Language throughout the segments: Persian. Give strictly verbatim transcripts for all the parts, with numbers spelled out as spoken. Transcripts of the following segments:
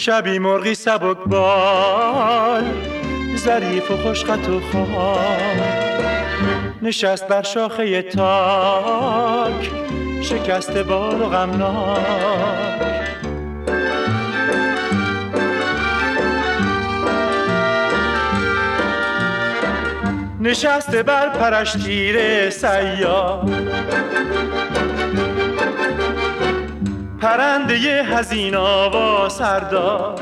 شبی مرغی سبک بال، ظریف و خوشخط و خال، نشست بر شاخه تاک، شکست بال و غمناک. نشسته بر پرش تیر صیاد، پرنده حزین آوا سر داد.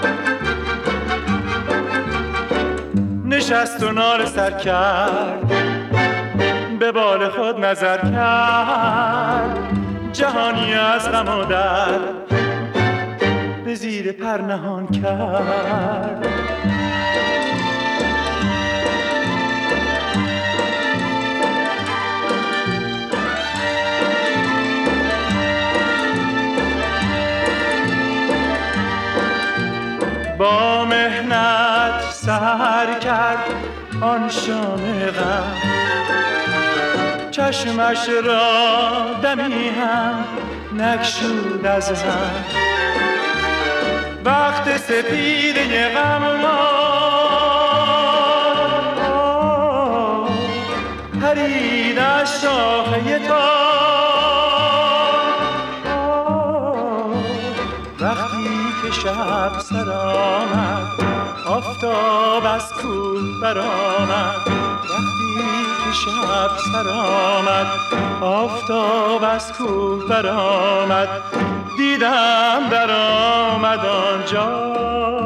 نشست و ناله سر کرد، به بال خود نظر کرد. جهانی از غم و درد به زیر پر نهان کرد. با مهنت سحر کرد آن شام غم، چشمش را دمی هم نگشود از هم. وقت سپیده غم را پرید از شاخه تاک. وقتی که شب سر آمد، آفتاب از کوه برآمد. وقتی که شب سر آمد، آفتاب از کوه برآمد. دیدم در آمد آنجا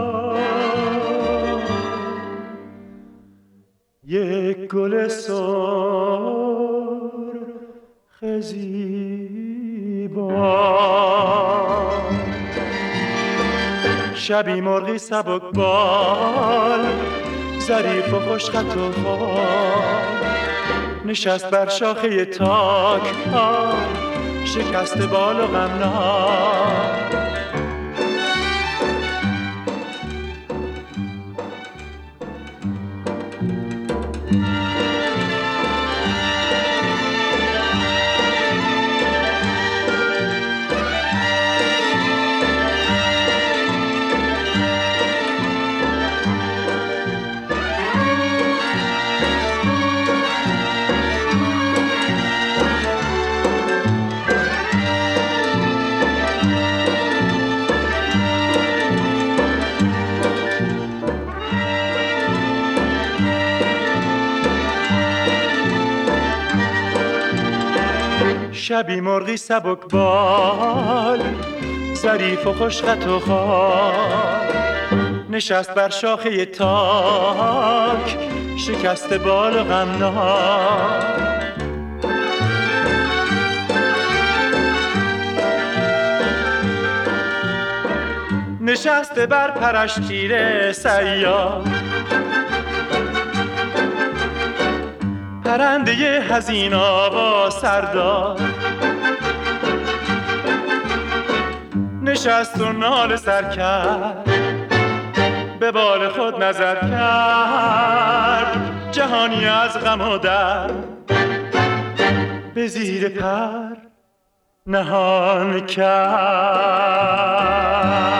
یک گل سرخ زیبا. شبی مرغی سبک بال، ظریف و خوشخط و خال، نشست بر شاخه تاک، شکست بال و غمناک. شبی مرغی سبک بال، ظریف و خوشخط و خال، نشست بر شاخه تاک، شکست بال و غمناک. نشسته بر پرش تیر صیاد، پرنده حزین آوا سر داد. نشست و ناله سر کرد، به بال خود نظر کرد. جهانی از غم و درد به زیر پر نهان کرد.